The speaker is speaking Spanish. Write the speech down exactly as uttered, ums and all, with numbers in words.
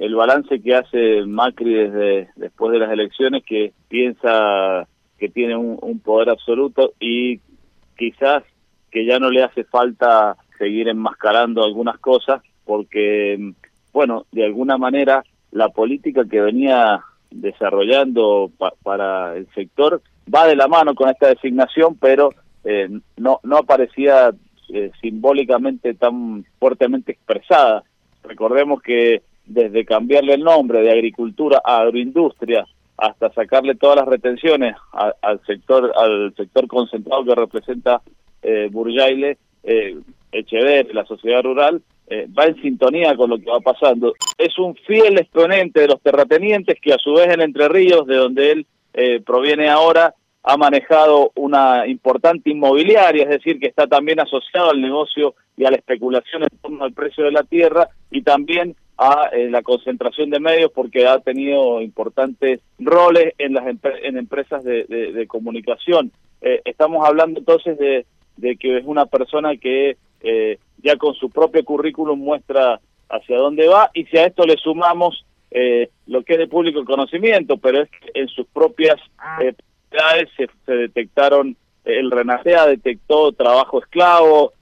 el balance que hace Macri desde después de las elecciones, que piensa que tiene un, un poder absoluto y quizás que ya no le hace falta seguir enmascarando algunas cosas, porque, bueno, de alguna manera la política que venía desarrollando pa para el sector va de la mano con esta designación, pero eh, no, no aparecía eh, simbólicamente tan fuertemente expresada. Recordemos que desde cambiarle el nombre de agricultura a agroindustria hasta sacarle todas las retenciones a, al sector al sector concentrado que representa eh, Burjaile, eh, Echeverri, la sociedad rural, eh, va en sintonía con lo que va pasando. Es un fiel exponente de los terratenientes que a su vez en Entre Ríos, de donde él eh, proviene ahora, ha manejado una importante inmobiliaria, es decir, que está también asociado al negocio y a la especulación en torno al precio de la tierra, y también a eh, la concentración de medios, porque ha tenido importantes roles en las empre en empresas de, de, de comunicación. Eh, estamos hablando entonces de, de que es una persona que eh, ya con su propio currículum muestra hacia dónde va, y si a esto le sumamos eh, lo que es de público conocimiento, pero es que en sus propias eh, Se, se detectaron, el RENACEA detectó trabajo esclavo,